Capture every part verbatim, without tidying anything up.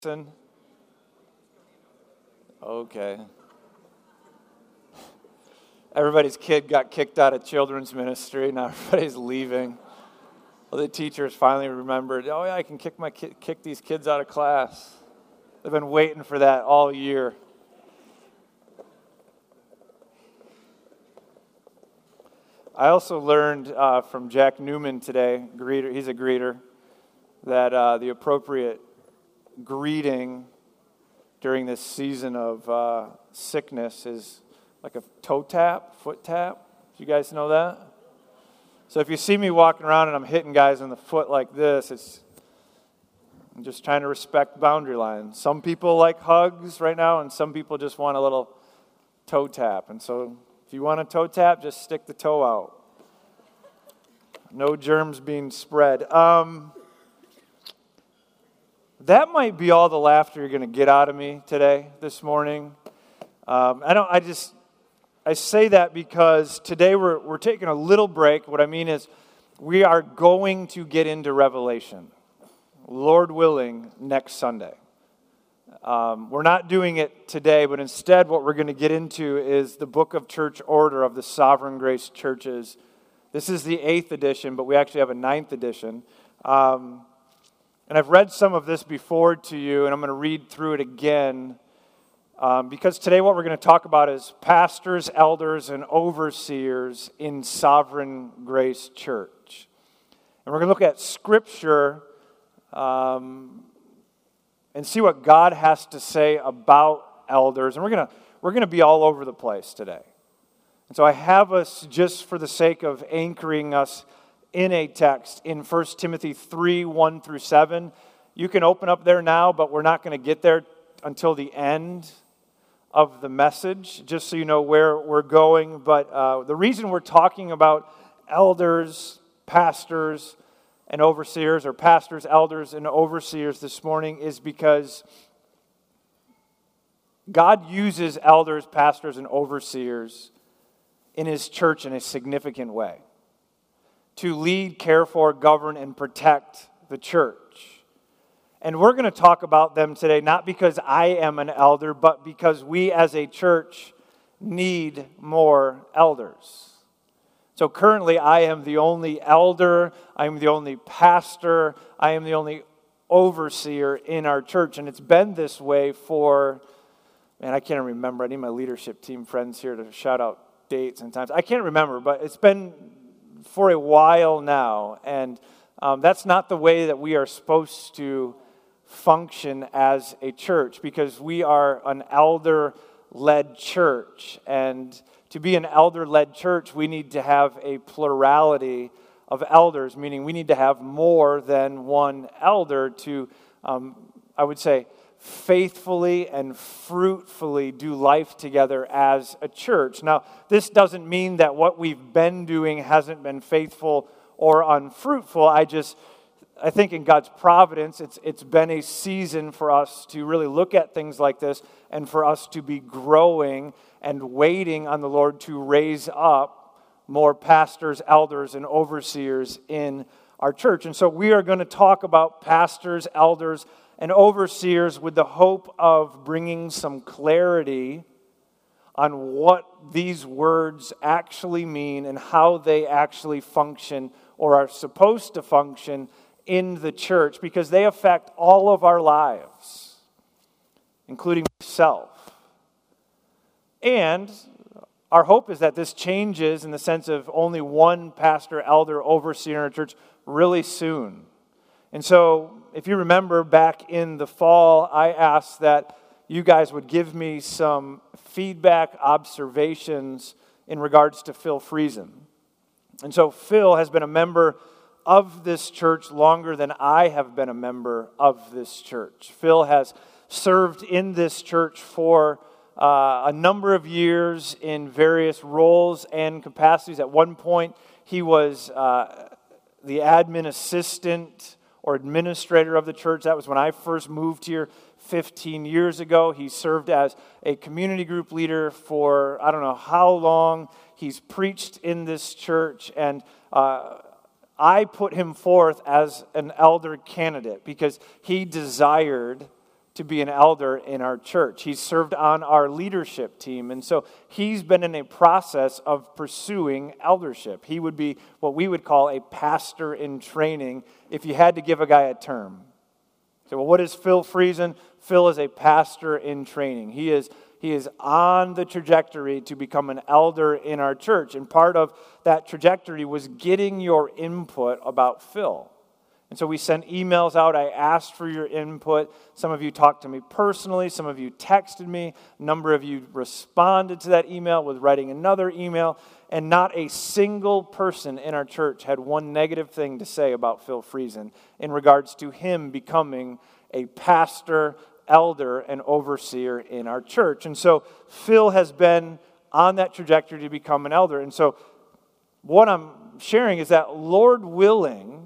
Okay. Everybody's kid got kicked out of children's ministry. Now everybody's leaving. Well, the teachers finally remembered, oh yeah, I can kick my ki- kick these kids out of class. They've been waiting for that all year. I also learned uh, from Jack Newman today, greeter, he's a greeter, that uh, the appropriate greeting during this season of uh, sickness is like a toe tap, foot tap. Do you guys know that? So if you see me walking around and I'm hitting guys in the foot like this, it's I'm just trying to respect boundary lines. Some people like hugs right now, and some people just want a little toe tap. And so if you want a toe tap, just stick the toe out. No germs being spread. Um, that might be all the laughter you're going to get out of me today, this morning. Um, I don't. I just. I say that because today we're we're taking a little break. What I mean is, we are going to get into Revelation, Lord willing, next Sunday. Um, we're not doing it today, but instead, what we're going to get into is the Book of Church Order of the Sovereign Grace Churches. This is the eighth edition, but we actually have a ninth edition. Um, and I've read some of this before to you, and I'm going to read through it again. Um, because today what we're going to talk about is pastors, elders, and overseers in Sovereign Grace Church. And we're going to look at Scripture um, and see what God has to say about elders. And we're going to we're going to be all over the place today. And so I have us, just for the sake of anchoring us in a text, in First Timothy three, one through seven. You can open up there now, but we're not going to get there until the end of the message, just so you know where we're going. But uh, the reason we're talking about elders, pastors, and overseers, or pastors, elders, and overseers this morning is because God uses elders, pastors, and overseers in His church in a significant way to lead, care for, govern, and protect the church. And we're going to talk about them today, not because I am an elder, but because we as a church need more elders. So currently, I am the only elder, I am the only pastor, I am the only overseer in our church. And it's been this way for, man, I can't remember. I need my leadership team friends here to shout out dates and times. I can't remember, but it's been for a while now. And um, that's not the way that we are supposed to function as a church, because we are an elder-led church. And to be an elder-led church, we need to have a plurality of elders, meaning we need to have more than one elder to, um, I would say, faithfully and fruitfully do life together as a church. Now, this doesn't mean that what we've been doing hasn't been faithful or unfruitful. I just I think in God's providence, it's it's been a season for us to really look at things like this and for us to be growing and waiting on the Lord to raise up more pastors, elders, and overseers in our church. And so we are going to talk about pastors, elders, and overseers with the hope of bringing some clarity on what these words actually mean and how they actually function or are supposed to function in the church, because they affect all of our lives, including myself. And our hope is that this changes in the sense of only one pastor, elder, overseer in our church really soon. And so, if you remember back in the fall, I asked that you guys would give me some feedback, observations in regards to Phil Friesen. And so Phil has been a member of this church longer than I have been a member of this church. Phil has served in this church for uh, a number of years in various roles and capacities. At one point, he was uh, the admin assistant or administrator of the church. That was when I first moved here fifteen years ago. He served as a community group leader for I don't know how long. He's preached in this church, and uh, I put him forth as an elder candidate because he desired to be an elder in our church. He's served on our leadership team, and so he's been in a process of pursuing eldership. He would be what we would call a pastor in training if you had to give a guy a term. So, well, what is Phil Friesen? Phil is a pastor in training. He is He is on the trajectory to become an elder in our church, and part of that trajectory was getting your input about Phil. And so we sent emails out. I asked for your input. Some of you talked to me personally. Some of you texted me. A number of you responded to that email with writing another email. And not a single person in our church had one negative thing to say about Phil Friesen in regards to him becoming a pastor, elder, and overseer in our church. And so Phil has been on that trajectory to become an elder. And so what I'm sharing is that, Lord willing,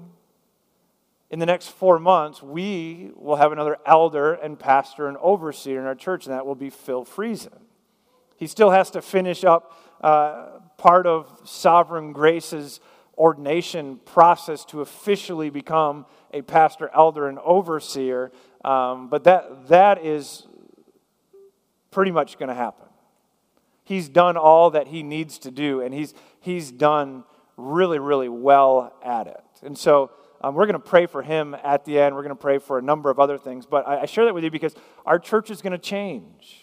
in the next four months, we will have another elder and pastor and overseer in our church, and that will be Phil Friesen. He still has to finish up uh, part of Sovereign Grace's ordination process to officially become a pastor, elder, and overseer, um, but that that is pretty much going to happen. He's done all that he needs to do, and he's he's done really, really well at it. And so Um, we're going to pray for him at the end. We're going to pray for a number of other things. But I, I share that with you because our church is going to change.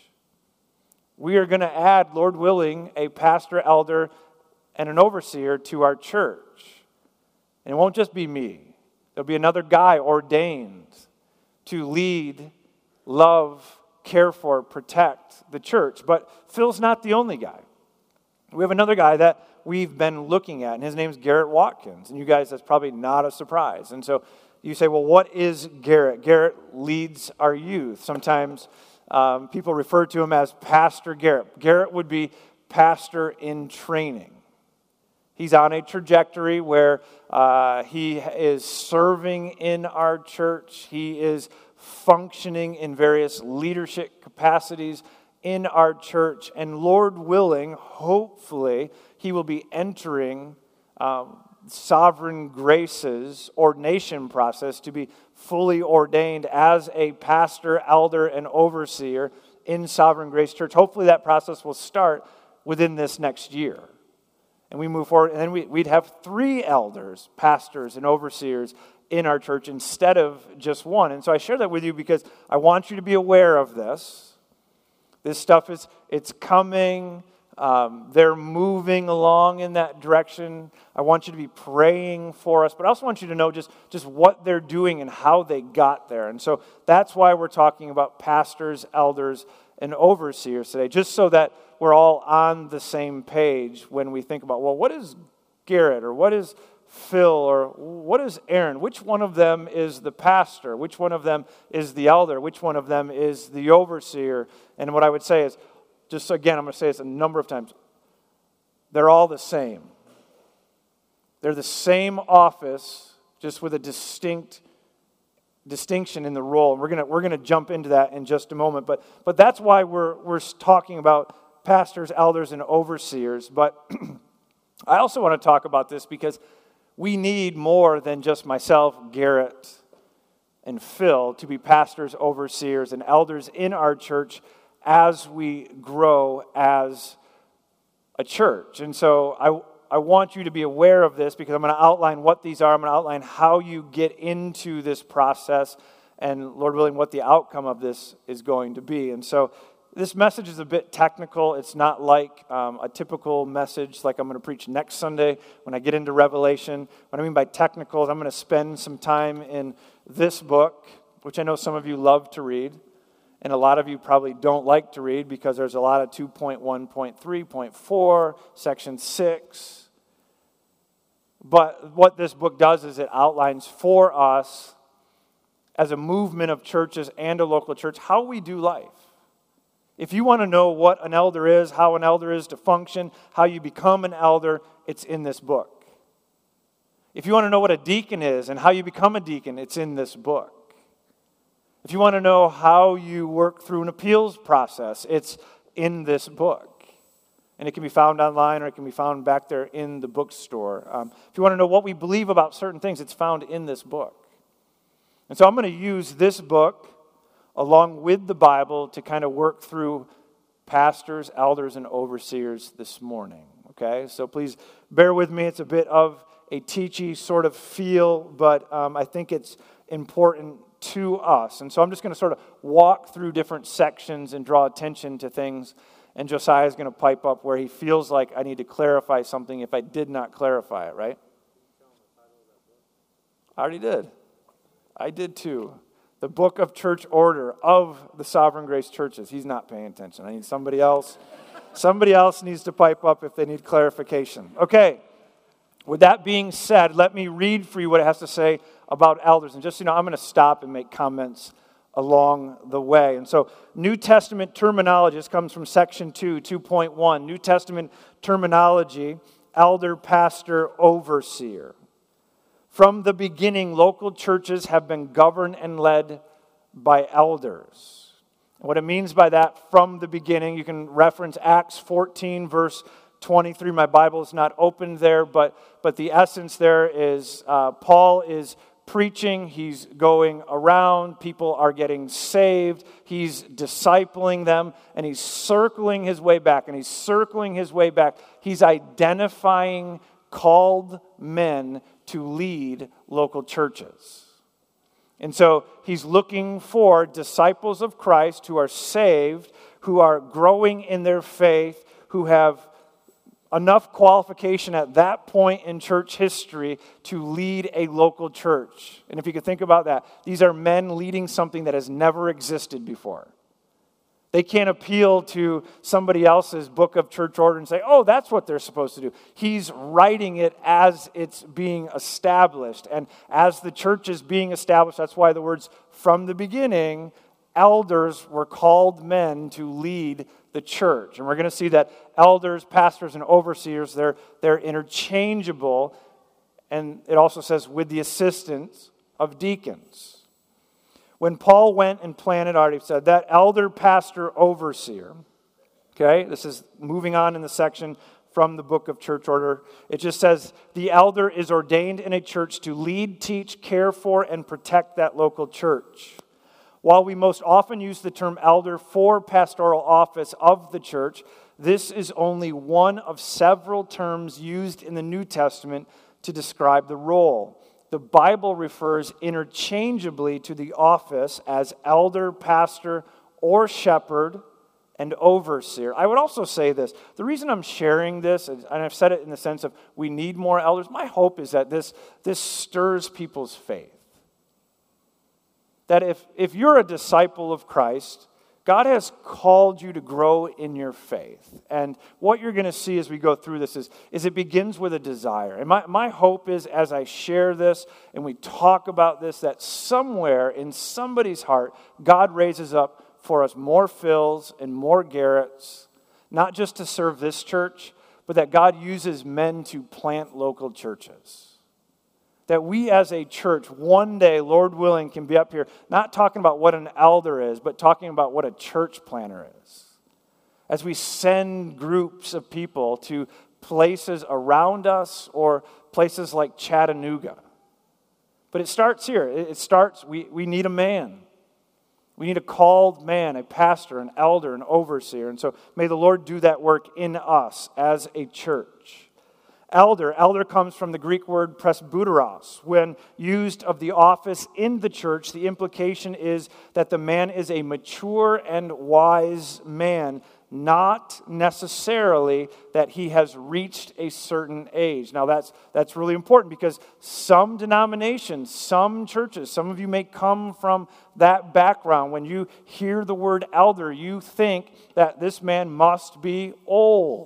We are going to add, Lord willing, a pastor, elder, and an overseer to our church. And it won't just be me. There'll be another guy ordained to lead, love, care for, protect the church. But Phil's not the only guy. We have another guy that we've been looking at, and his name's Garrett Watkins. And you guys, that's probably not a surprise. And so you say, well, what is Garrett? Garrett leads our youth. Sometimes um, people refer to him as Pastor Garrett. Garrett would be pastor in training. He's on a trajectory where uh, he is serving in our church. He is functioning in various leadership capacities in our church. And Lord willing, hopefully, he will be entering um, Sovereign Grace's ordination process to be fully ordained as a pastor, elder, and overseer in Sovereign Grace Church. Hopefully that process will start within this next year. And we move forward, and then we, we'd have three elders, pastors, and overseers in our church instead of just one. And so I share that with you because I want you to be aware of this. This stuff is, it's coming. Um, they're moving along in that direction. I want you to be praying for us, but I also want you to know just, just what they're doing and how they got there. And so that's why we're talking about pastors, elders, and overseers today, just so that we're all on the same page when we think about, well, what is Garrett, or what is Phil, or what is Aaron? Which one of them is the pastor? Which one of them is the elder? Which one of them is the overseer? And what I would say is, just again, I'm going to say this a number of times, they're all the same. They're the same office, just with a distinct distinction in the role. And we're going to we're going to jump into that in just a moment. But but that's why we're we're talking about pastors, elders, and overseers. But I also want to talk about this because we need more than just myself, Garrett, and Phil to be pastors, overseers, and elders in our church as we grow as a church. And so I, I want you to be aware of this because I'm going to outline what these are. I'm going to outline how you get into this process and, Lord willing, what the outcome of this is going to be. And so this message is a bit technical. It's not like um, a typical message like I'm going to preach next Sunday when I get into Revelation. What I mean by technical is I'm going to spend some time in this book, which I know some of you love to read. And a lot of you probably don't like to read because there's a lot of two point one, point three, point four, section six. But what this book does is it outlines for us as a movement of churches and a local church how we do life. If you want to know what an elder is, how an elder is to function, how you become an elder, it's in this book. If you want to know what a deacon is and how you become a deacon, it's in this book. If you want to know how you work through an appeals process, it's in this book. And it can be found online or it can be found back there in the bookstore. Um, if you want to know what we believe about certain things, it's found in this book. And so I'm going to use this book along with the Bible to kind of work through pastors, elders, and overseers this morning. Okay, so please bear with me. It's a bit of a teachy sort of feel, but um, I think it's important to us. And so I'm just going to sort of walk through different sections and draw attention to things. And Josiah is going to pipe up where he feels like I need to clarify something if I did not clarify it, right? I already did. I did too. The Book of Church Order of the Sovereign Grace Churches. He's not paying attention. I need somebody else. Somebody else needs to pipe up if they need clarification. Okay. With that being said, let me read for you what it has to say about elders. And just, you know, I'm going to stop and make comments along the way. And so New Testament terminology, this comes from section two, two point one. New Testament terminology, elder, pastor, overseer. From the beginning, local churches have been governed and led by elders. What it means by that, from the beginning, you can reference Acts fourteen, verse twenty-three. My Bible is not opened there, but, but the essence there is uh, Paul is preaching, he's going around, people are getting saved, he's discipling them, and he's circling his way back, and he's circling his way back. He's identifying called men to lead local churches. And so he's looking for disciples of Christ who are saved, who are growing in their faith, who have enough qualification at that point in church history to lead a local church. And if you could think about that, these are men leading something that has never existed before. They can't appeal to somebody else's book of church order and say, oh, that's what they're supposed to do. He's writing it as it's being established. And as the church is being established, that's why the words from the beginning, elders were called men to lead the church. And we're going to see that elders, pastors, and overseers, they're, they're interchangeable. And it also says with the assistance of deacons. When Paul went and planted, I already said that, elder, pastor, overseer. Okay, this is moving on in the section from the book of church order. It just says, the elder is ordained in a church to lead, teach, care for, and protect that local church. While we most often use the term elder for pastoral office of the church, this is only one of several terms used in the New Testament to describe the role. The Bible refers interchangeably to the office as elder, pastor, or shepherd, and overseer. I would also say this. The reason I'm sharing this, and I've said it in the sense of we need more elders, my hope is that this, this stirs people's faith. That if, if you're a disciple of Christ, God has called you to grow in your faith. And what you're going to see as we go through this is, is it begins with a desire. And my, my hope is as I share this and we talk about this, that somewhere in somebody's heart, God raises up for us more Phils and more Garretts, not just to serve this church, but that God uses men to plant local churches. That we as a church, one day, Lord willing, can be up here, not talking about what an elder is, but talking about what a church planner is. As we send groups of people to places around us or places like Chattanooga. But it starts here. It starts, we, we need a man. We need a called man, a pastor, an elder, an overseer. And so may the Lord do that work in us as a church. Elder. Elder comes from the Greek word presbyteros. When used of the office in the church, the implication is that the man is a mature and wise man, not necessarily that he has reached a certain age. Now that's that's really important because some denominations, some churches, some of you may come from that background. When you hear the word elder, you think that this man must be old.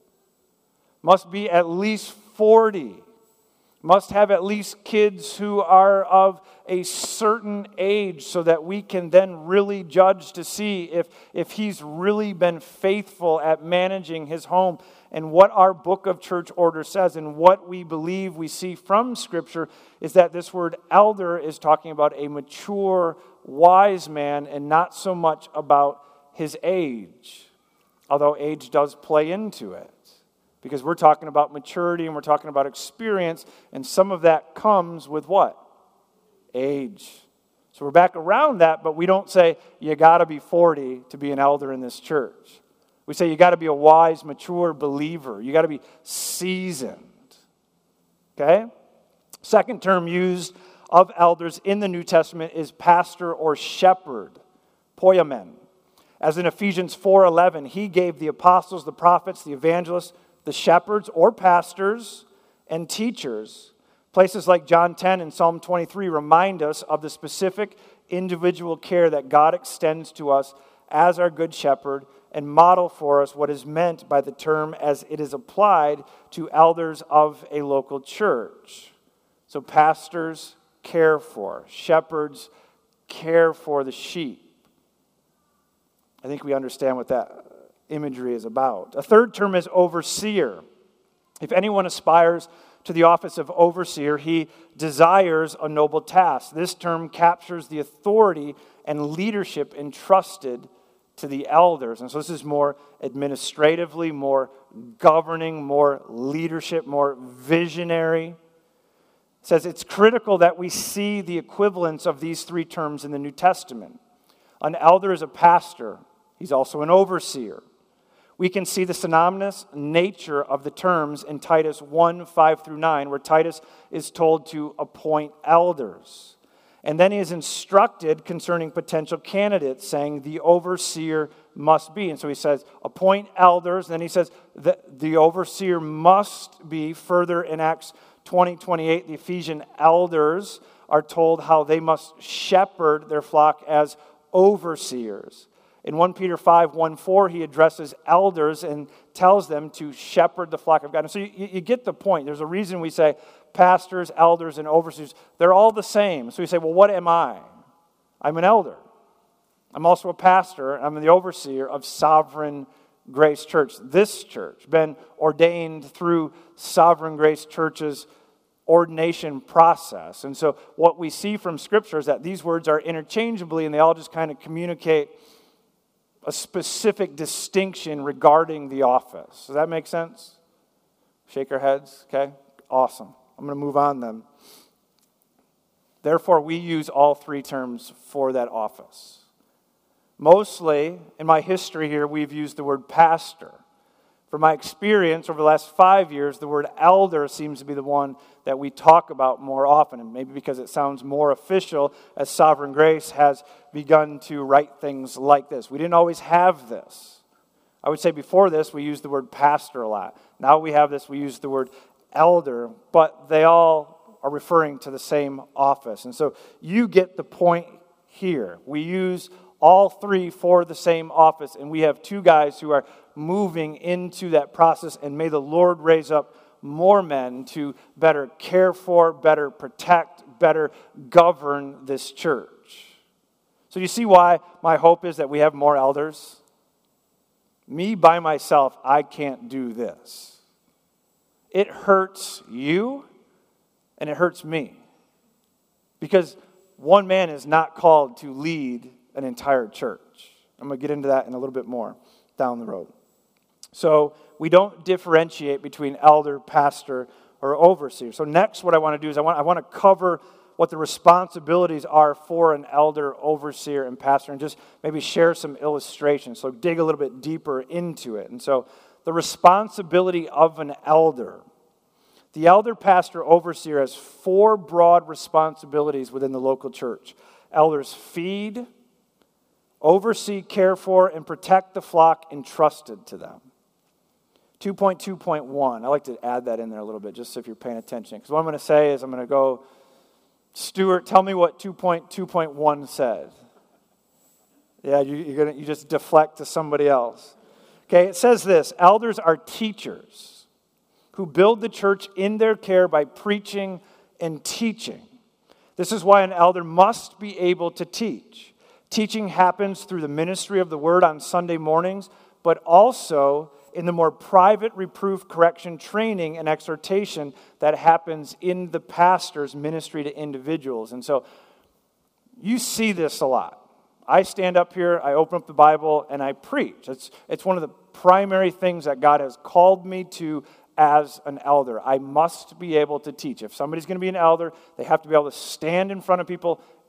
Must be at least forty, must have at least kids who are of a certain age so that we can then really judge to see if, if he's really been faithful at managing his home. And what our book of church order says and what we believe we see from Scripture is that this word elder is talking about a mature, wise man and not so much about his age, although age does play into it. Because we're talking about maturity and we're talking about experience, and some of that comes with what? Age. So we're back around that, but we don't say you got to be forty to be an elder in this church. We say you got to be a wise, mature believer. You got to be seasoned. Okay? Second term used of elders in the New Testament is pastor or shepherd, poimen. As in Ephesians four eleven, he gave the apostles, the prophets, the evangelists, the shepherds or pastors and teachers. Places like John ten and Psalm twenty-three remind us of the specific individual care that God extends to us as our good shepherd and model for us what is meant by the term as it is applied to elders of a local church. So pastors care for, shepherds care for the sheep. I think we understand what that imagery is about. A third term is overseer. If anyone aspires to the office of overseer, he desires a noble task. This term captures the authority and leadership entrusted to the elders. And so this is more administratively, more governing, more leadership, more visionary. It says it's critical that we see the equivalence of these three terms in the New Testament. An elder is a pastor. He's also an overseer. We can see the synonymous nature of the terms in Titus one, five through nine, where Titus is told to appoint elders. And then he is instructed concerning potential candidates, saying the overseer must be. And so he says, appoint elders. And then he says that the overseer must be. Further in Acts twenty, twenty-eight, the Ephesian elders are told how they must shepherd their flock as overseers. In First Peter five, one, four, he addresses elders and tells them to shepherd the flock of God. And so you, you get the point. There's a reason we say pastors, elders, and overseers. They're all the same. So you say, well, what am I? I'm an elder. I'm also a pastor. I'm the overseer of Sovereign Grace Church. This church, been ordained through Sovereign Grace Church's ordination process. And so what we see from Scripture is that these words are interchangeably, and they all just kind of communicate a specific distinction regarding the office. Does that make sense? Shake our heads, okay? Awesome. I'm going to move on then. Therefore, we use all three terms for that office. Mostly, in my history here, we've used the word pastor. From my experience over the last five years, the word elder seems to be the one that we talk about more often, and maybe because it sounds more official as Sovereign Grace has begun to write things like this. We didn't always have this. I would say before this, we used the word pastor a lot. Now we have this, we use the word elder, but they all are referring to the same office. And so you get the point here. We use all three for the same office, and we have two guys who are moving into that process, and may the Lord raise up more men to better care for, better protect, better govern this church. So you see why my hope is that we have more elders? Me by myself, I can't do this. It hurts you, and it hurts me. Because one man is not called to lead an entire church. I'm going to get into that in a little bit more down the road. So we don't differentiate between elder, pastor, or overseer. So next what I want to do is I want, I want to cover what the responsibilities are for an elder, overseer, and pastor, and just maybe share some illustrations. So dig a little bit deeper into it. And so the responsibility of an elder. The elder, pastor, overseer has four broad responsibilities within the local church. Elders feed, oversee, care for, and protect the flock entrusted to them. two point two point one, I like to add that in there a little bit, just so if you're paying attention. Because what I'm going to say is I'm going to go, Stuart, tell me what two point two point one says. Yeah, you, you're gonna, you just deflect to somebody else. Okay, it says this: elders are teachers who build the church in their care by preaching and teaching. This is why an elder must be able to teach. Teaching happens through the ministry of the word on Sunday mornings, but also in the more private reproof, correction, training, and exhortation that happens in the pastor's ministry to individuals. And so you see this a lot. I stand up here, I open up the Bible, and I preach. It's, it's one of the primary things that God has called me to as an elder. I must be able to teach. If somebody's going to be an elder, they have to be able to stand in front of people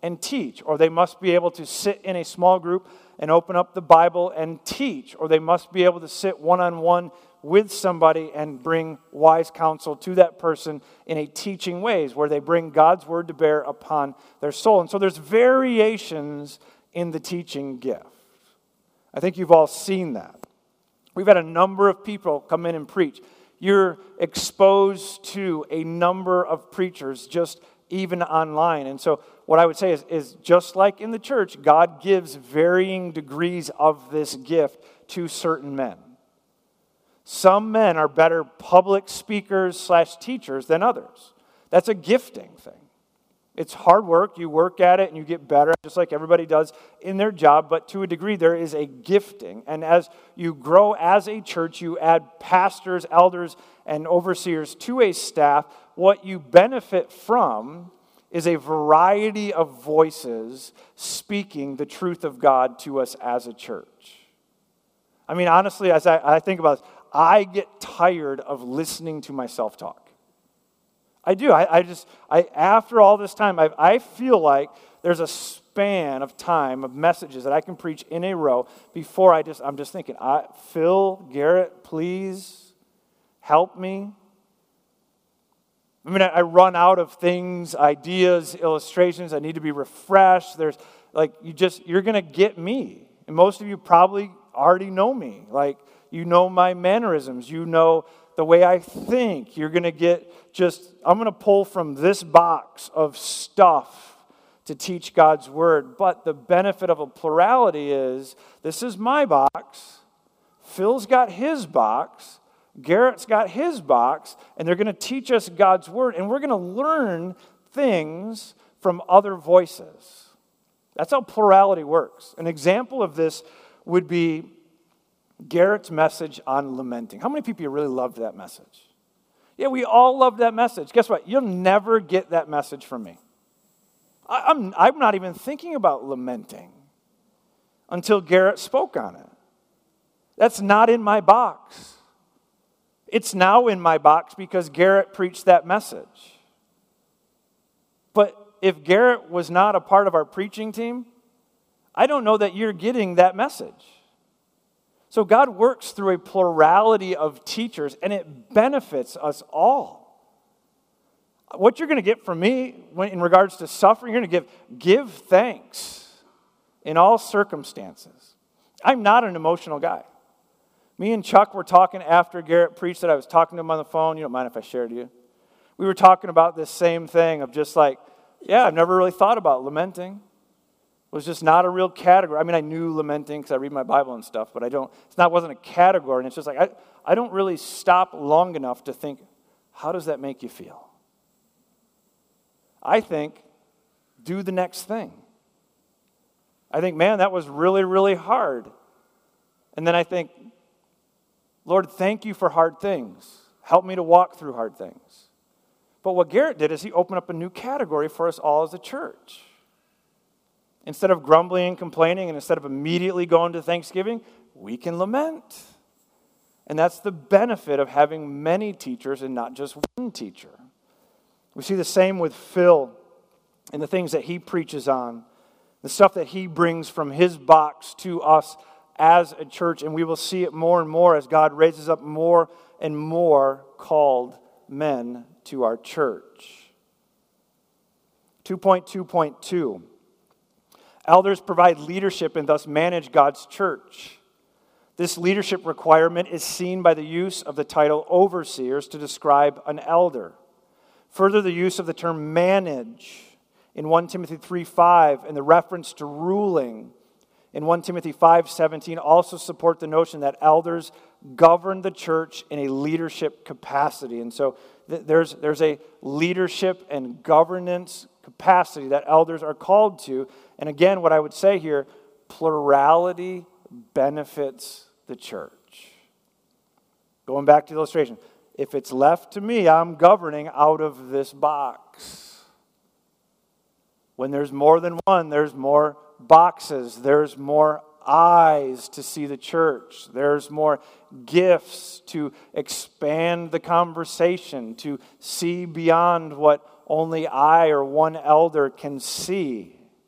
and teach, or they must be able to sit in a small group and open up the Bible and teach, or they must be able to sit one-on-one with somebody and bring wise counsel to that person in a teaching ways, where they bring God's word to bear upon their soul. And so there's variations in the teaching gift. I think you've all seen that. We've had a number of people come in and preach. You're exposed to a number of preachers just even online. And so what I would say is, is just like in the church, God gives varying degrees of this gift to certain men. Some men are better public speakers slash teachers than others. That's a gifting thing. It's hard work. You work at it and you get better, just like everybody does in their job. But to a degree, there is a gifting. And as you grow as a church, you add pastors, elders, and overseers to a staff. What you benefit from is a variety of voices speaking the truth of God to us as a church. I mean, honestly, as I, I think about this, I get tired of listening to myself talk. I do. I, I just, I after all this time, I, I feel like there's a span of time of messages that I can preach in a row before I just, I'm just thinking, I, Phil, Garrett, please help me. I mean, I, I run out of things, ideas, illustrations. I need to be refreshed. There's like, you just, you're going to get me. And most of you probably already know me. Like, you know my mannerisms. You know the way I think. You're going to get just, I'm going to pull from this box of stuff to teach God's word. But the benefit of a plurality is, this is my box, Phil's got his box, Garrett's got his box, and they're going to teach us God's word, and we're going to learn things from other voices. That's how plurality works. An example of this would be Garrett's message on lamenting. How many people you really loved that message? Yeah, we all loved that message. Guess what? You'll never get that message from me. I, I'm, I'm not even thinking about lamenting until Garrett spoke on it. That's not in my box. It's now in my box because Garrett preached that message. But if Garrett was not a part of our preaching team, I don't know that you're getting that message. So God works through a plurality of teachers, and it benefits us all. What you're going to get from me when, in regards to suffering, you're going to give, give thanks in all circumstances. I'm not an emotional guy. Me and Chuck were talking after Garrett preached that. I was talking to him on the phone. You don't mind if I share to you? We were talking about this same thing of just like, yeah, I've never really thought about lamenting. It was just not a real category. I mean, I knew lamenting because I read my Bible and stuff, but I don't, it's not, wasn't a category. And it's just like, I, I don't really stop long enough to think, how does that make you feel? I think, do the next thing. I think, man, that was really, really hard. And then I think, Lord, thank you for hard things. Help me to walk through hard things. But what Garrett did is he opened up a new category for us all as a church. Instead of grumbling and complaining, and instead of immediately going to Thanksgiving, we can lament. And that's the benefit of having many teachers and not just one teacher. We see the same with Phil and the things that he preaches on, the stuff that he brings from his box to us as a church, and we will see it more and more as God raises up more and more called men to our church. two point two point two. Elders provide leadership and thus manage God's church. This leadership requirement is seen by the use of the title overseers to describe an elder. Further, the use of the term manage in First Timothy three five and the reference to ruling in First Timothy five seventeen also support the notion that elders govern the church in a leadership capacity. And so th- there's, there's a leadership and governance capacity that elders are called to. And again, what I would say here, plurality benefits the church. Going back to the illustration, if it's left to me, I'm governing out of this box. When there's more than one, there's more boxes, there's more eyes to see the church, there's more gifts to expand the conversation, to see beyond what only I or one elder can see.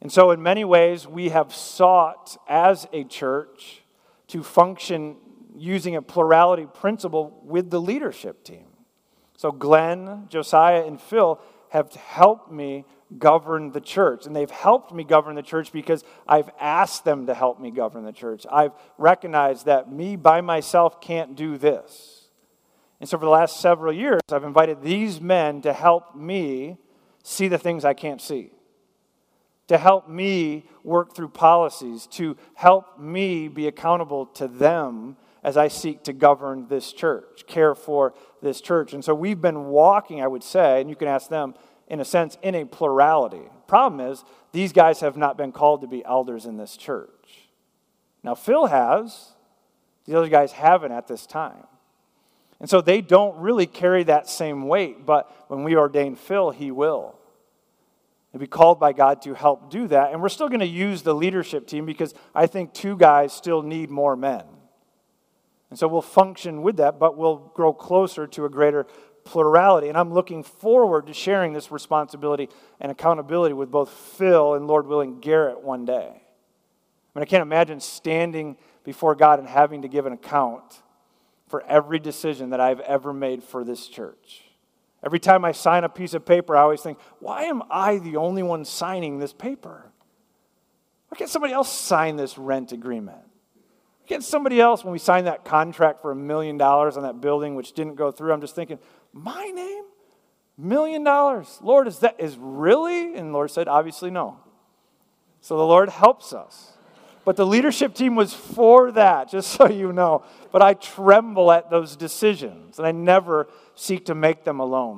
And so in many ways, we have sought as a church to function using a plurality principle with the leadership team. So Glenn, Josiah, and Phil have helped me govern the church. And they've helped me govern the church because I've asked them to help me govern the church. I've recognized that me by myself can't do this. And so for the last several years, I've invited these men to help me see the things I can't see, to help me work through policies, to help me be accountable to them as I seek to govern this church, care for this church. And so we've been walking, I would say, and you can ask them, in a sense, in a plurality. Problem is, these guys have not been called to be elders in this church. Now, Phil has. The other guys haven't at this time. And so they don't really carry that same weight, but when we ordain Phil, he will. He'll be called by God to help do that. And we're still going to use the leadership team because I think two guys still need more men. And so we'll function with that, but we'll grow closer to a greater plurality. And I'm looking forward to sharing this responsibility and accountability with both Phil and, Lord willing, Garrett one day. I mean, I can't imagine standing before God and having to give an account for every decision that I've ever made for this church. Every time I sign a piece of paper, I always think, why am I the only one signing this paper? Why can't somebody else sign this rent agreement? Why can't somebody else, when we signed that contract for a million dollars on that building, which didn't go through, I'm just thinking, my name? Million dollars? Lord, is that is really? And the Lord said, obviously no. So the Lord helps us. But the leadership team was for that, just so you know. But I tremble at those decisions, and I never seek to make them alone.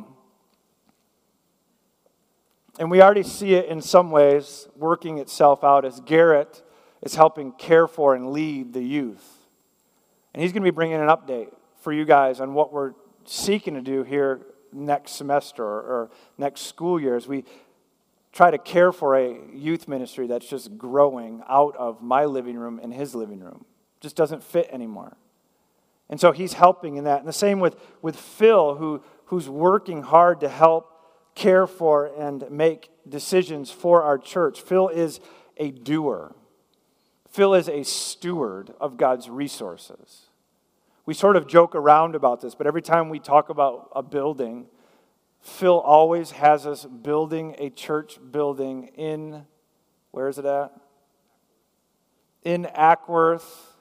And we already see it in some ways working itself out as Garrett is helping care for and lead the youth. And he's going to be bringing an update for you guys on what we're seeking to do here next semester or, or next school year as we try to care for a youth ministry that's just growing out of my living room and his living room. Just doesn't fit anymore. And so he's helping in that. And the same with, with Phil, who, who's working hard to help care for and make decisions for our church. Phil is a doer. Phil is a steward of God's resources. We sort of joke around about this, but every time we talk about a building, Phil always has us building a church building in, where is it at? In Ackworth,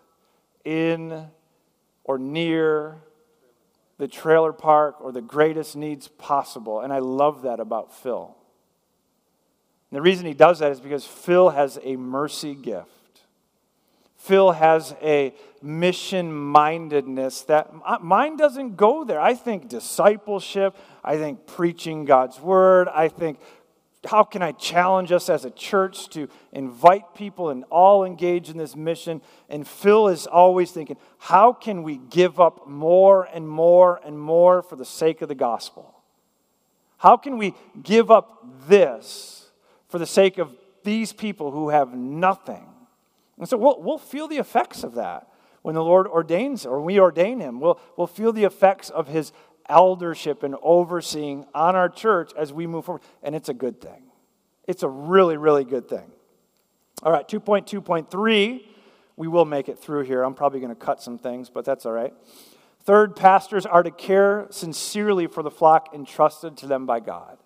in or near the trailer park or the greatest needs possible. And I love that about Phil. And the reason he does that is because Phil has a mercy gift. Phil has a mission-mindedness that mine doesn't go there. I think discipleship. I think preaching God's word. I think, how can I challenge us as a church to invite people and all engage in this mission? And Phil is always thinking, how can we give up more and more and more for the sake of the gospel? How can we give up this for the sake of these people who have nothing? And so we'll, we'll feel the effects of that when the Lord ordains, or we ordain him. We'll, we'll feel the effects of his eldership and overseeing on our church as we move forward. And it's a good thing. It's a really, really good thing. All right, two point two point three. We will make it through here. I'm probably going to cut some things, but that's all right. Third, pastors are to care sincerely for the flock entrusted to them by God.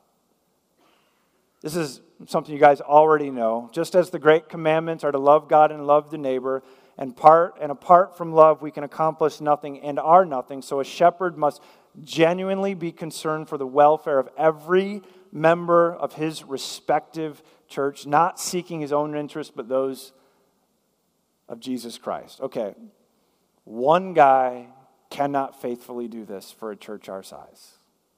This is something you guys already know. Just as the great commandments are to love God and love the neighbor, and part and apart from love we can accomplish nothing and are nothing. So a shepherd must genuinely be concerned for the welfare of every member of his respective church, not seeking his own interests, but those of Jesus Christ. Okay, one guy cannot faithfully do this for a church our size.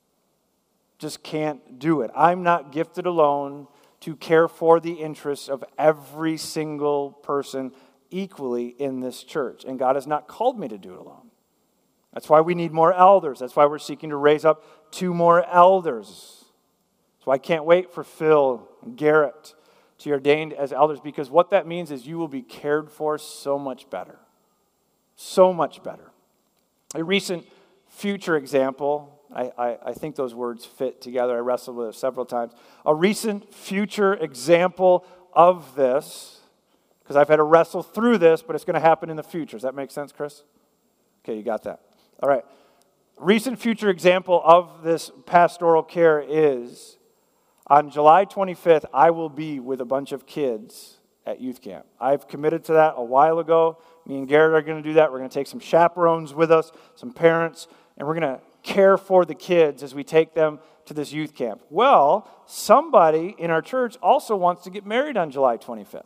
Just can't do it. I'm not gifted alone to care for the interests of every single person equally in this church. And God has not called me to do it alone. That's why we need more elders. That's why we're seeking to raise up two more elders. So I can't wait for Phil and Garrett to be ordained as elders, because what that means is you will be cared for so much better. So much better. A recent future example, I, I, I think those words fit together. I wrestled with it several times. A recent future example of this, because I've had to wrestle through this, but it's going to happen in the future. Does that make sense, Chris? Okay, you got that. All right. Recent future example of this pastoral care is on July twenty-fifth, I will be with a bunch of kids at youth camp. I've committed to that a while ago. Me and Garrett are going to do that. We're going to take some chaperones with us, some parents, and we're going to care for the kids as we take them to this youth camp. Well, somebody in our church also wants to get married on July twenty-fifth.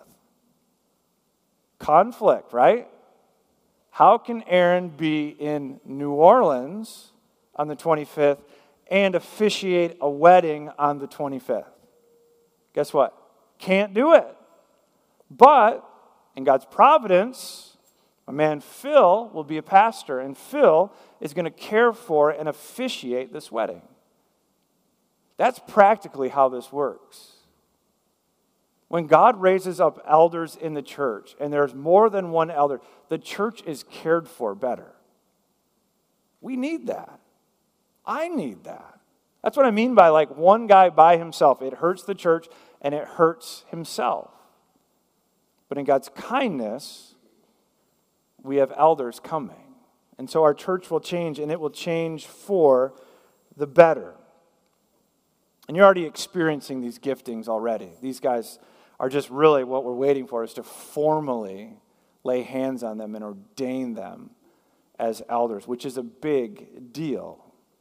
Conflict, right? How can Aaron be in New Orleans on the twenty-fifth and officiate a wedding on the twenty-fifth? Guess what? Can't do it. But in God's providence, my man Phil will be a pastor, and Phil is going to care for and officiate this wedding. That's practically how this works. When God raises up elders in the church, and there's more than one elder, the church is cared for better. We need that. I need that. That's what I mean by like one guy by himself. It hurts the church, and it hurts himself. But in God's kindness, we have elders coming. And so our church will change, and it will change for the better. And you're already experiencing these giftings already. These guys are just really what we're waiting for is to formally lay hands on them and ordain them as elders, which is a big deal.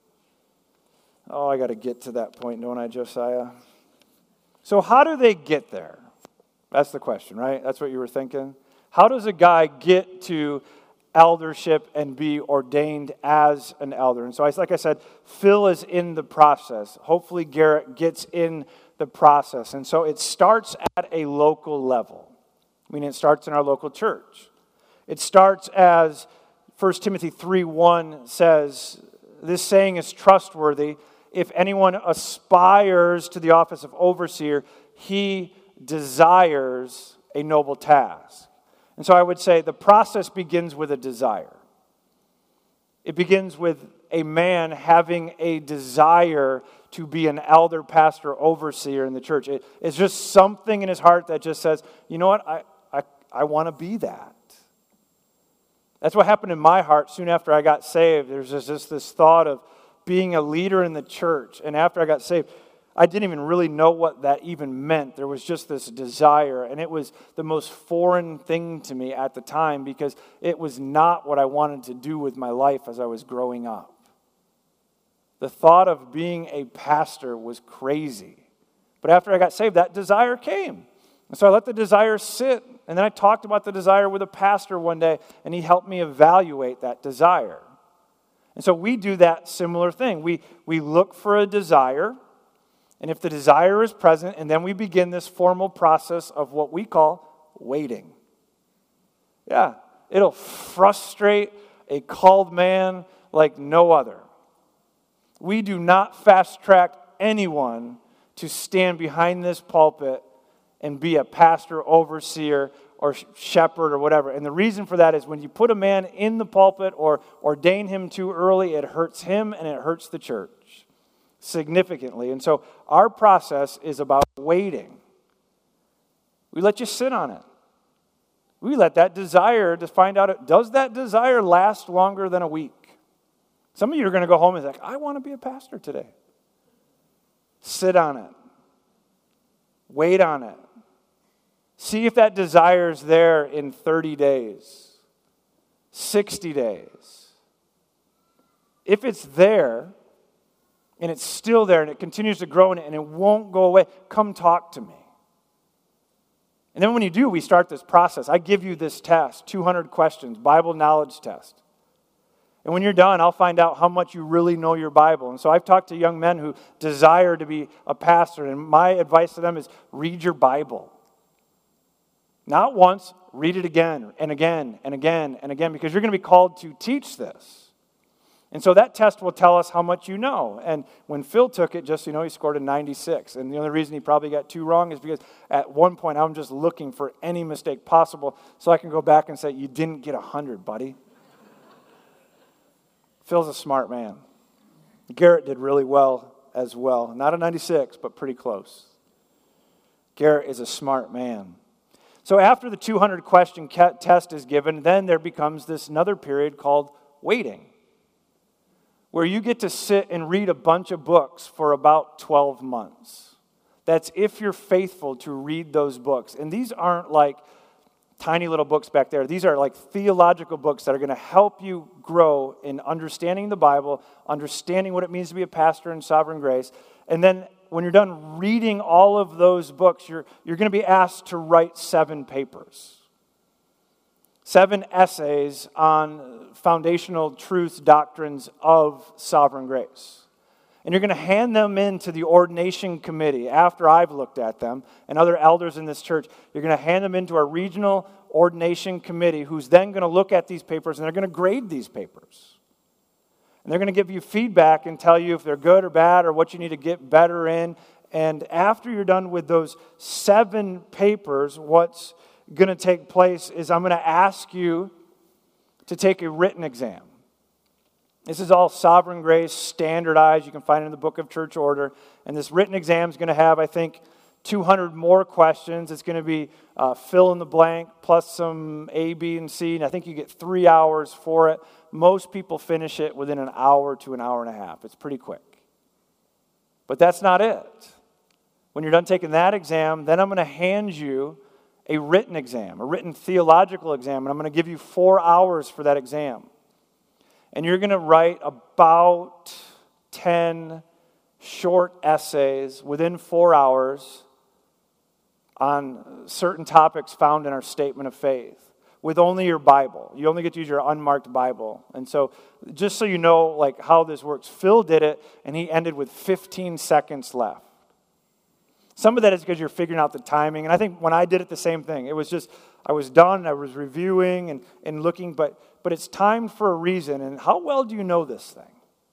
Oh, I got to get to that point, don't I, Josiah? So how do they get there? That's the question, right? That's what you were thinking? How does a guy get to eldership and be ordained as an elder? And so, like I said, Phil is in the process. Hopefully, Garrett gets in the process. And so it starts at a local level. I mean, it starts in our local church. It starts as First Timothy three one says, this saying is trustworthy. If anyone aspires to the office of overseer, he desires a noble task. And so I would say the process begins with a desire. It begins with a man having a desire to be an elder, pastor, overseer in the church. It, it's just something in his heart that just says, you know what, I, I, I want to be that. That's what happened in my heart soon after I got saved. There's just, just this thought of being a leader in the church. And after I got saved, I didn't even really know what that even meant. There was just this desire, and it was the most foreign thing to me at the time because it was not what I wanted to do with my life as I was growing up. The thought of being a pastor was crazy. But after I got saved, that desire came. And so I let the desire sit, and then I talked about the desire with a pastor one day, and he helped me evaluate that desire. And so we do that similar thing. We, we look for a desire, and if the desire is present, and then we begin this formal process of what we call waiting. Yeah, it'll frustrate a called man like no other. We do not fast-track anyone to stand behind this pulpit and be a pastor, overseer, or shepherd, or whatever. And the reason for that is when you put a man in the pulpit or ordain him too early, it hurts him and it hurts the church significantly. And so our process is about waiting. We let you sit on it. We let that desire to find out, does that desire last longer than a week? Some of you are going to go home and say, I want to be a pastor today. Sit on it. Wait on it. See if that desire is there in thirty days, sixty days. If it's there, and it's still there, and it continues to grow, and it won't go away, come talk to me. And then when you do, we start this process. I give you this test, two hundred questions, Bible knowledge test. And when you're done, I'll find out how much you really know your Bible. And so I've talked to young men who desire to be a pastor, and my advice to them is read your Bible. Not once, read it again and again and again and again, because you're going to be called to teach this. And so that test will tell us how much you know. And when Phil took it, just so you know, he scored a ninety-six. And the only reason he probably got two wrong is because at one point I'm just looking for any mistake possible so I can go back and say, you didn't get one hundred, buddy. Phil's a smart man. Garrett did really well as well. Not a ninety-six, but pretty close. Garrett is a smart man. So after the two hundred question test is given, then there becomes this another period called waiting, where you get to sit and read a bunch of books for about twelve months. That's if you're faithful to read those books. And these aren't like tiny little books back there. These are like theological books that are going to help you grow in understanding the Bible, understanding what it means to be a pastor in Sovereign Grace. And then when you're done reading all of those books, you're, you're going to be asked to write seven papers. Seven essays on foundational truths, doctrines of sovereign grace. And you're going to hand them in to the ordination committee after I've looked at them and other elders in this church. You're going to hand them into our regional ordination committee, who's then going to look at these papers and they're going to grade these papers. And they're going to give you feedback and tell you if they're good or bad or what you need to get better in. And after you're done with those seven papers, what's going to take place is I'm going to ask you to take a written exam. This is all Sovereign Grace, standardized. You can find it in the Book of Church Order. And this written exam is going to have, I think, two hundred more questions. It's going to be uh, fill in the blank plus some A, B, and C. And I think you get three hours for it. Most people finish it within an hour to an hour and a half. It's pretty quick. But that's not it. When you're done taking that exam, then I'm going to hand you a written exam, a written theological exam. And I'm going to give you four hours for that exam. And you're going to write about ten short essays within four hours on certain topics found in our statement of faith with only your Bible. You only get to use your unmarked Bible. And so just so you know like how this works, Phil did it and he ended with fifteen seconds left. Some of that is because you're figuring out the timing. And I think when I did it, the same thing. It was just, I was done, I was reviewing and, and looking, but, but it's timed for a reason. And how well do you know this thing?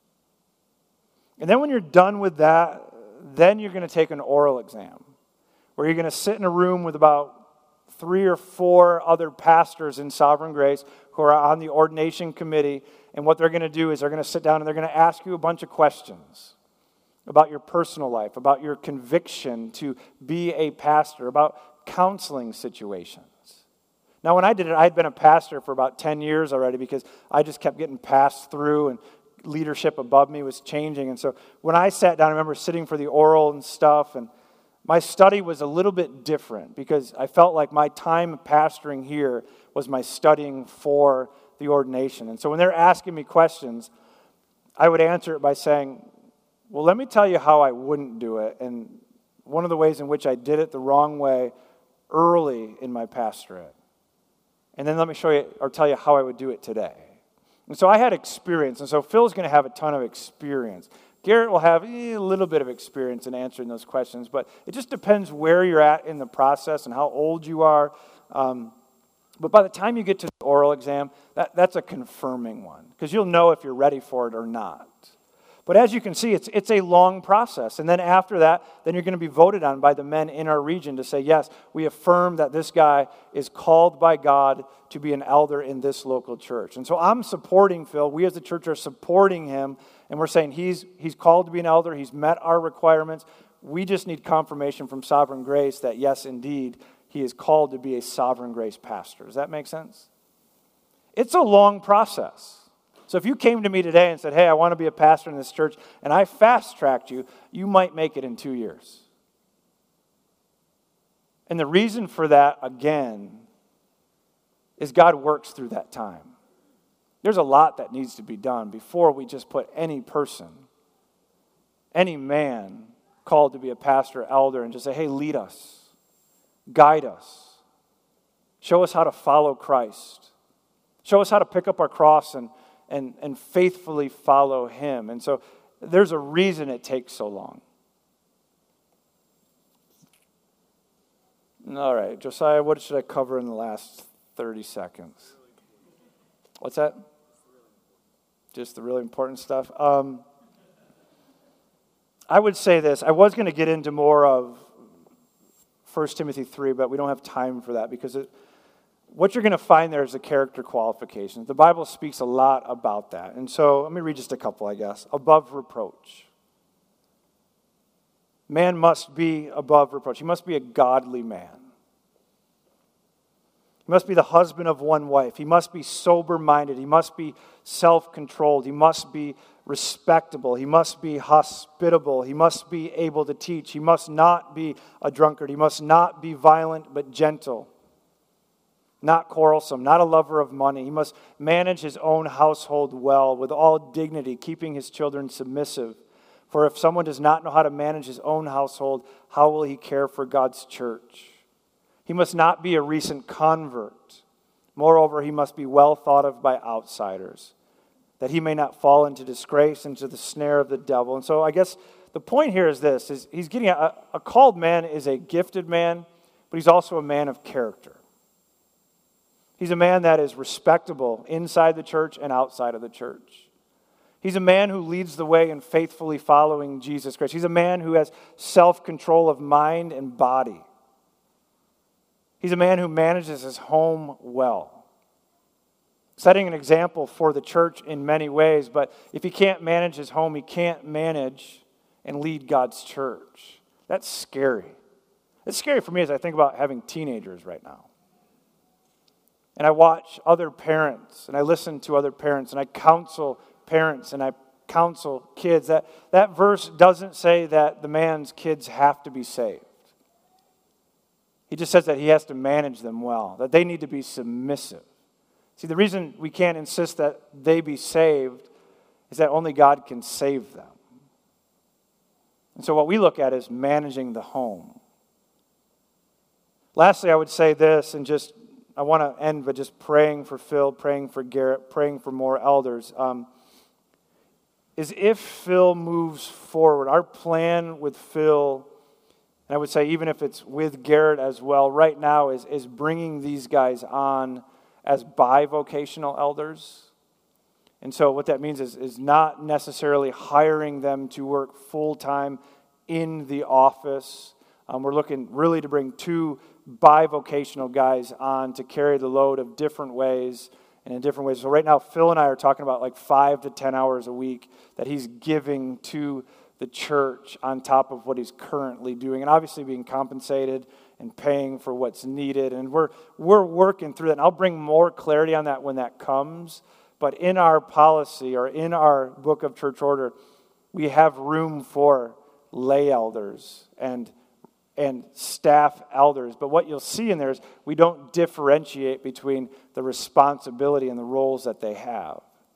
And then when you're done with that, then you're going to take an oral exam, where you're going to sit in a room with about three or four other pastors in Sovereign Grace who are on the ordination committee. And what they're going to do is they're going to sit down and they're going to ask you a bunch of questions about your personal life, about your conviction to be a pastor, about counseling situations. Now, when I did it, I had been a pastor for about ten years already because I just kept getting passed through and leadership above me was changing. And so when I sat down, I remember sitting for the oral and stuff, and my study was a little bit different because I felt like my time pastoring here was my studying for the ordination. And so when they're asking me questions, I would answer it by saying, well, let me tell you how I wouldn't do it. And one of the ways in which I did it the wrong way early in my pastorate. And then let me show you or tell you how I would do it today. And so I had experience. And so Phil's going to have a ton of experience. Garrett will have a little bit of experience in answering those questions. But it just depends where you're at in the process and how old you are. Um, but by the time you get to the oral exam, that, that's a confirming one. Because you'll know if you're ready for it or not. But as you can see, it's it's a long process. And then after that, then you're going to be voted on by the men in our region to say, yes, we affirm that this guy is called by God to be an elder in this local church. And so I'm supporting Phil. We as the church are supporting him. And we're saying he's he's called to be an elder. He's met our requirements. We just need confirmation from Sovereign Grace that, yes, indeed, he is called to be a Sovereign Grace pastor. Does that make sense? It's a long process. So if you came to me today and said, hey, I want to be a pastor in this church, and I fast-tracked you, you might make it in two years. And the reason for that, again, is God works through that time. There's a lot that needs to be done before we just put any person, any man called to be a pastor, elder, and just say, hey, lead us, guide us, show us how to follow Christ, show us how to pick up our cross and And, and faithfully follow him. And so there's a reason it takes so long. All right, Josiah, what should I cover in the last thirty seconds? What's that? Just the really important stuff. Um, I would say this. I was going to get into more of First Timothy three, but we don't have time for that because it, what you're going to find there is the character qualifications. The Bible speaks a lot about that. And so let me read just a couple, I guess. Above reproach. man must be above reproach. He must be a godly man. He must be the husband of one wife. He must be sober-minded. He must be self-controlled. He must be respectable. He must be hospitable. He must be able to teach. He must not be a drunkard. He must not be violent but gentle, not quarrelsome, not a lover of money. He must manage his own household well with all dignity, keeping his children submissive. For if someone does not know how to manage his own household, how will he care for God's church? He must not be a recent convert. Moreover, he must be well thought of by outsiders, that he may not fall into disgrace, into the snare of the devil. And so I guess the point here is this, is he's getting a, a called man is a gifted man, but he's also a man of character. He's a man that is respectable inside the church and outside of the church. He's a man who leads the way in faithfully following Jesus Christ. He's a man who has self-control of mind and body. He's a man who manages his home well, setting an example for the church in many ways. But if he can't manage his home, he can't manage and lead God's church. That's scary. It's scary for me as I think about having teenagers right now. And I watch other parents, and I listen to other parents, and I counsel parents, and I counsel kids. That, that verse doesn't say that the man's kids have to be saved. He just says that he has to manage them well, that they need to be submissive. See, the reason we can't insist that they be saved is that only God can save them. And so what we look at is managing the home. Lastly, I would say this, and just, I want to end by just praying for Phil, praying for Garrett, praying for more elders. Um, is if Phil moves forward, our plan with Phil, and I would say even if it's with Garrett as well, right now is, is bringing these guys on as bivocational elders. And so what that means is, is not necessarily hiring them to work full-time in the office. Um, we're looking really to bring two bivocational guys on to carry the load of different ways and in different ways. So right now, Phil and I are talking about like five to ten hours a week that he's giving to the church on top of what he's currently doing, and obviously being compensated and paying for what's needed. And we're we're working through that. And I'll bring more clarity on that when that comes. But in our policy or in our book of church order, we have room for lay elders and and staff elders. But what you'll see in there is we don't differentiate between the responsibility and the roles that they have.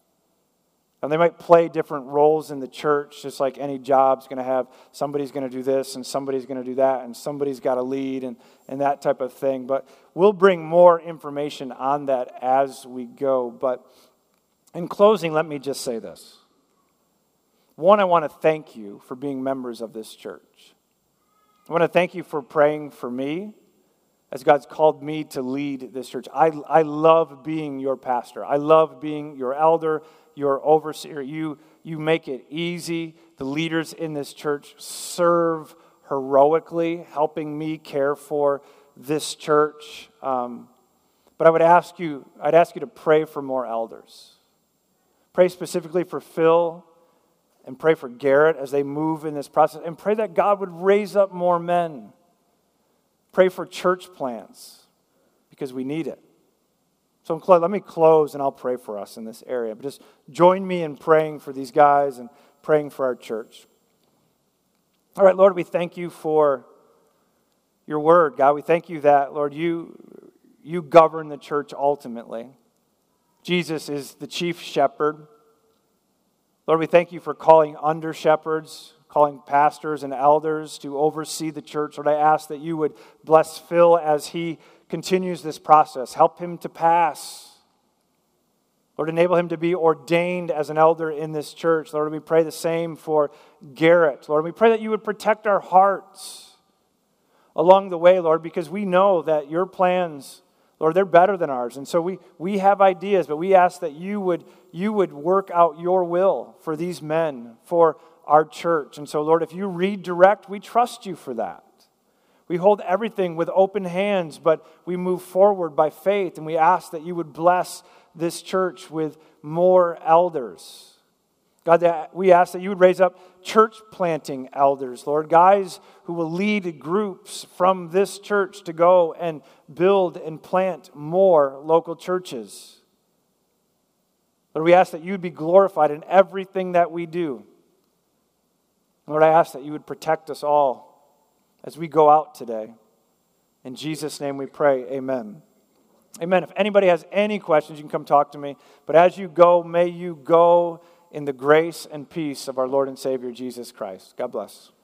And they might play different roles in the church, just like any job's going to have, somebody's going to do this and somebody's going to do that and somebody's got to lead and, and that type of thing. But we'll bring more information on that as we go. But in closing, let me just say this. One, I want to thank you for being members of this church. I want to thank you for praying for me as God's called me to lead this church. I, I love being your pastor. I love being your elder, your overseer. You, you make it easy. The leaders in this church serve heroically, helping me care for this church. Um, but I would ask you, I'd ask you to pray for more elders. Pray specifically for Phil and pray for Garrett as they move in this process. And pray that God would raise up more men. Pray for church plants because we need it. So let me close and I'll pray for us in this area. But just join me in praying for these guys and praying for our church. All right, Lord, we thank you for your word, God. We thank you that, Lord, you, you govern the church ultimately. Jesus is the chief shepherd. Lord, we thank you for calling under shepherds, calling pastors and elders to oversee the church. Lord, I ask that you would bless Phil as he continues this process. Help him to pass. Lord, enable him to be ordained as an elder in this church. Lord, we pray the same for Garrett. Lord, we pray that you would protect our hearts along the way, Lord, because we know that your plans, Lord, they're better than ours. And so we, we have ideas, but we ask that you would, you would work out your will for these men, for our church. And so, Lord, if you redirect, we trust you for that. We hold everything with open hands, but we move forward by faith, and we ask that you would bless this church with more elders. God, that we ask that you would raise up church planting elders, Lord, guys who will lead groups from this church to go and build and plant more local churches. Lord, we ask that you would be glorified in everything that we do. Lord, I ask that you would protect us all as we go out today. In Jesus' name we pray, amen. Amen. If anybody has any questions, you can come talk to me. But as you go, may you go in the grace and peace of our Lord and Savior, Jesus Christ. God bless.